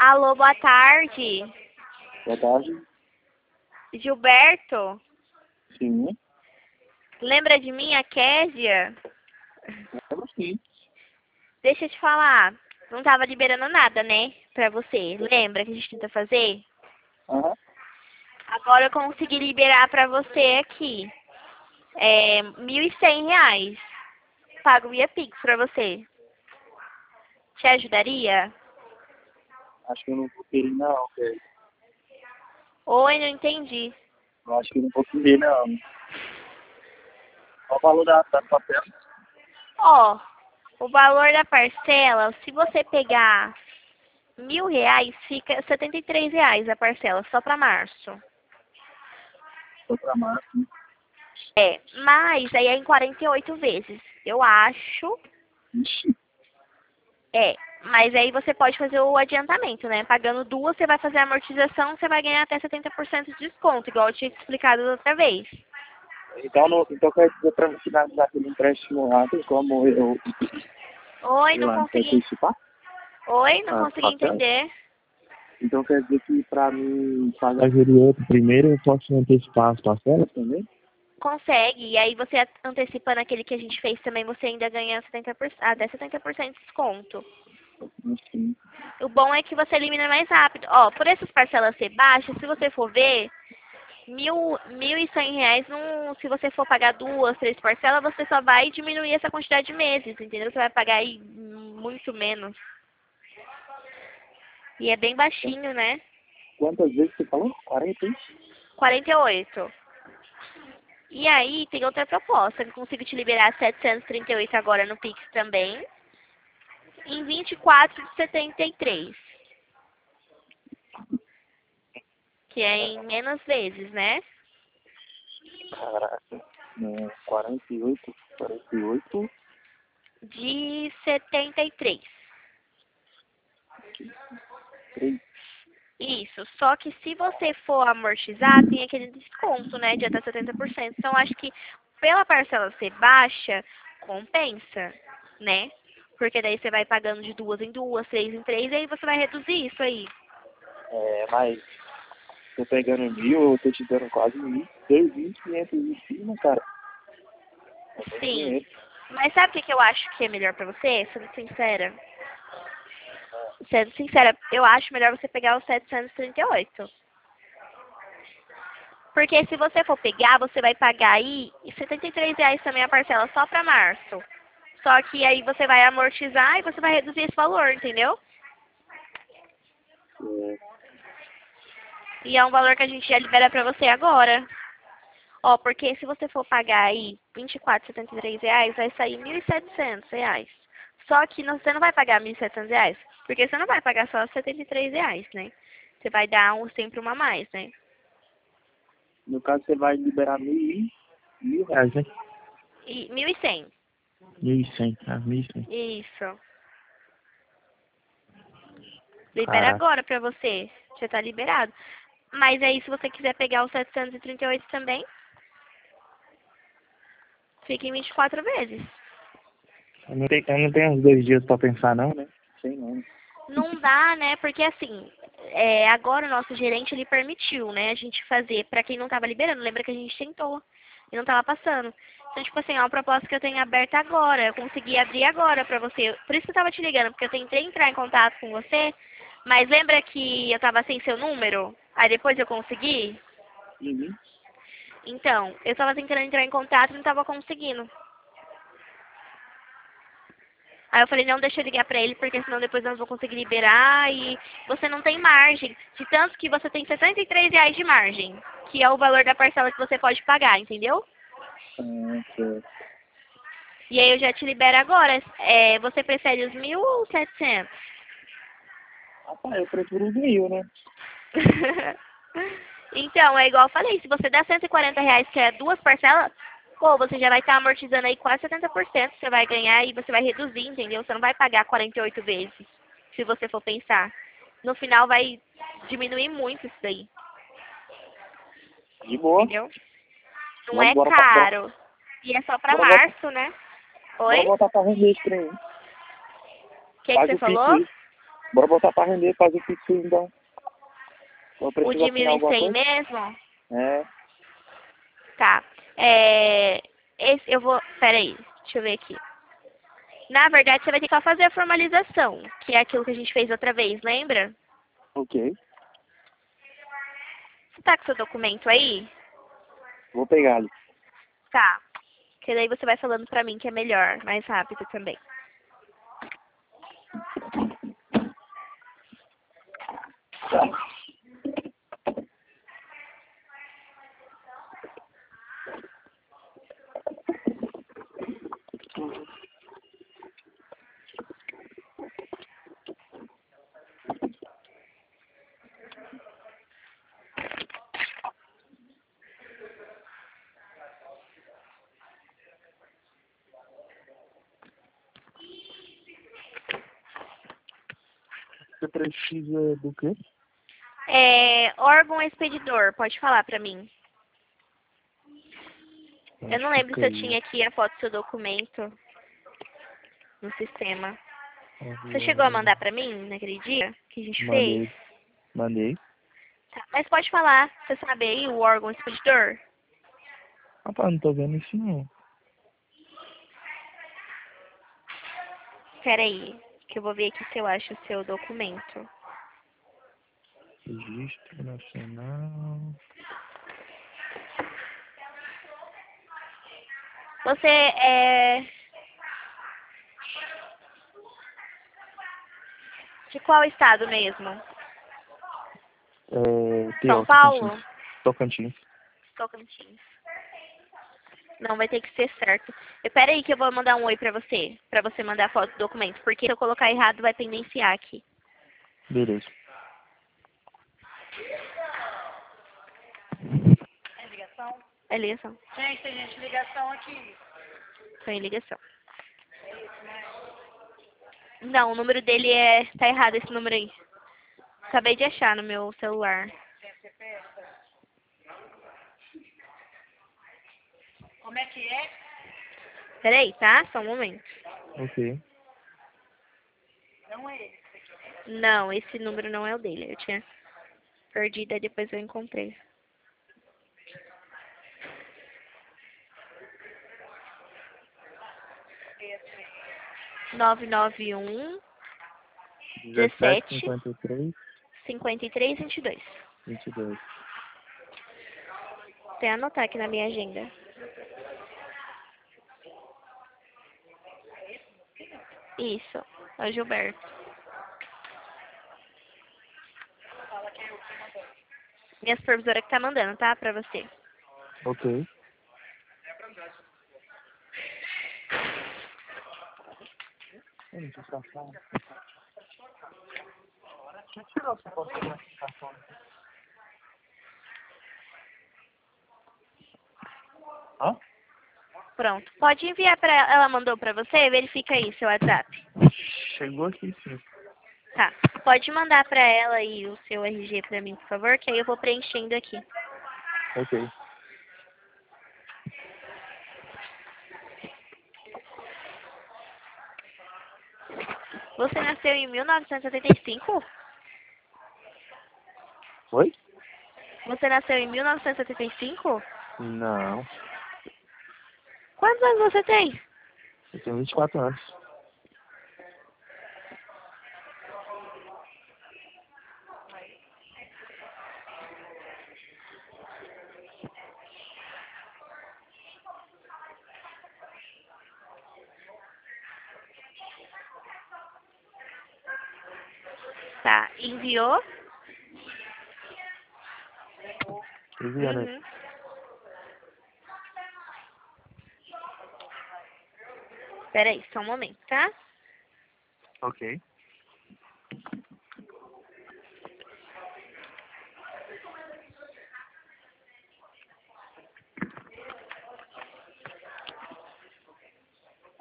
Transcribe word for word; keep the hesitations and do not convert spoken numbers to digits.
Alô, boa tarde. Boa tarde. Gilberto, Sim. lembra de mim, a Késia? Lembro sim. Deixa eu te falar, não tava liberando nada, né, pra você. Lembra que a gente tenta fazer? Aham. Agora eu consegui liberar pra você aqui. É mil e cem reais. Pago via Pix pra você. Te ajudaria? Acho que eu não vou querer não, velho. Oi, não entendi. Eu acho que eu não vou querer não. Qual o valor da, da papel? Ó, o valor da parcela, se você pegar mil reais, fica setenta e três reais a parcela, só pra março. Foi pra março. É, mas aí é em quarenta e oito vezes. Eu acho. Ixi. É, mas aí você pode fazer o adiantamento, né? Pagando duas, você vai fazer a amortização, você vai ganhar até setenta por cento de desconto, igual eu tinha te explicado da outra vez. Então, não, então quer dizer pra me finalizar aquele empréstimo lá, tem como eu, Oi, eu não consegui. antecipar Oi, não a consegui papel? entender. Então quer dizer que pra mim pagar aquele outro primeiro, eu posso antecipar as parcelas também? Consegue. E aí você antecipando aquele que a gente fez também, você ainda ganha setenta por cento, até setenta por cento de desconto. Sim. O bom é que você elimina mais rápido. Ó, por essas parcelas ser baixas, se você for ver, mil, mil e cem reais, não, se você for pagar duas, três parcelas, você só vai diminuir essa quantidade de meses, entendeu? Você vai pagar aí muito menos. E é bem baixinho, né? Quantas vezes você falou? quarenta? quarenta e oito. E aí tem outra proposta, que eu consigo te liberar setecentos e trinta e oito agora no Pix também, em vinte e quatro de setenta e três. Que é em menos vezes, né? Caraca. É, quarenta e oito, quarenta e oito. De setenta e três. três. Isso, só que se você for amortizar, tem aquele desconto, né, de até setenta por cento. Então, acho que pela parcela ser baixa, compensa, né? Porque daí você vai pagando de duas em duas, três em três, e aí você vai reduzir isso aí. É, mas tô pegando mil, eu tô te dando quase mil, dois mil e quinhentos em cima, cara. É muito Sim. dinheiro. Mas sabe o que, que eu acho que é melhor pra você? Sendo sincera. Sendo sincera, eu acho melhor você pegar os setecentos e trinta e oito. Porque se você for pegar, você vai pagar aí setenta e três reais também a parcela só pra março. Só que aí você vai amortizar e você vai reduzir esse valor, entendeu? É, E é um valor que a gente já libera pra você agora. Ó, porque se você for pagar aí vinte e quatro e setenta e três reais, vai sair mil e setecentos reais. Só que não- você não vai pagar mil e setecentos reais, porque você não vai pagar só setenta e três reais, né? Você vai dar um, sempre uma a mais, né? no caso, você vai liberar mil e mil reais, né? E mil e cem. Mil e cem, ah, mil e cem. Isso. Libera Caraca. agora pra você. Já tá liberado. Mas aí, se você quiser pegar o setecentos e trinta e oito também, fica em vinte e quatro vezes. Eu não tenho, eu não tenho uns dois dias pra pensar, não, né? Sei não. Não dá, né? Porque assim, é, agora o nosso gerente ele permitiu, né, a gente fazer pra quem não tava liberando. Lembra que a gente tentou e não tava passando. Então, tipo assim, é uma proposta que eu tenho aberta agora. Eu consegui abrir agora pra você. Por isso que eu tava te ligando, porque eu tentei entrar em contato com você, mas lembra que eu tava sem seu número? Aí depois eu consegui? Uhum. Então, eu tava tentando entrar em contato e não tava conseguindo. Aí eu falei, não, deixa eu ligar pra ele, porque senão depois eu não vou conseguir liberar e você não tem margem. De tanto que você tem sessenta e três reais de margem, que é o valor da parcela que você pode pagar, entendeu? Ah, certo. E aí eu já te libero agora. É, você prefere os mil ou setecentos? Rapaz, eu prefiro os mil, né? Então, é igual eu falei, se você der cento e quarenta reais, que é duas parcelas, pô, você já vai estar amortizando aí quase setenta por cento, você vai ganhar e você vai reduzir, entendeu? Você não vai pagar quarenta e oito vezes, se você for pensar. No final vai diminuir muito isso daí, De boa. entendeu? Não Vamos, é bora, pra, bora, caro. E é só pra bora, botar, março, né? bora Oi? botar pra vender esse trem. O que, que Faz você o Pix falou? aí. Bora botar pra render, fazer fixo então. Eu O preciso de assinar mil e alguma cem coisa? mesmo? É, Tá. É... Esse, eu vou... Pera aí, deixa eu ver aqui. Na verdade, você vai ter que só fazer a formalização, que é aquilo que a gente fez outra vez, lembra? ok. Você tá com seu documento aí? Vou pegar ali. Tá. Que daí você vai falando pra mim que é melhor, mais rápido também. Você precisa do quê? É... Órgão expedidor, pode falar pra mim. Eu não lembro se eu tinha aqui a foto do seu documento no sistema. Você chegou a mandar pra mim naquele dia que a gente fez? Mandei. Mandei. Tá. Mas pode falar, você sabe aí o órgão expedidor? Rapaz, não tô vendo isso não. Pera aí, que eu vou ver aqui se eu acho o seu documento. Registro Nacional. Você é... de qual estado mesmo? É, P São O, Paulo? Tocantins. Tocantins. Não, vai ter que ser certo. Espera aí que eu vou mandar um oi pra você, pra você mandar a foto do documento, porque se eu colocar errado vai pendenciar aqui. Beleza. É ligação? É ligação. Gente, tem gente ligação aqui. Tô em ligação. Não, o número dele é... tá errado esse número aí. Acabei de achar no meu celular. Como é que é? Peraí, tá? Só um momento. Ok. Não é ele. Não, esse número não é o dele. Eu tinha perdido, aí depois eu encontrei. nove nove um, dezessete, dezessete, cinquenta e três, cinquenta e três, vinte e dois. vinte e dois. Até anotar aqui na minha agenda. Isso, é o Gilberto. Minha supervisora que tá mandando, tá? Pra você. Ok. Gente, essa forma. Deixa eu tirar essa foto da notificação. Hã? Pronto. Pode enviar pra ela. Ela mandou pra você? Verifica aí seu WhatsApp. Chegou aqui sim. Tá. Pode mandar pra ela aí o seu R G pra mim, por favor, que aí eu vou preenchendo aqui. Ok. Você nasceu em mil novecentos e setenta e cinco? Oi? Você nasceu em mil novecentos e setenta e cinco? Não. Quantos anos você tem? Eu tenho vinte e quatro anos. Tá. Enviou? Enviando aí. Uhum. Peraí, só um momento, tá? Ok.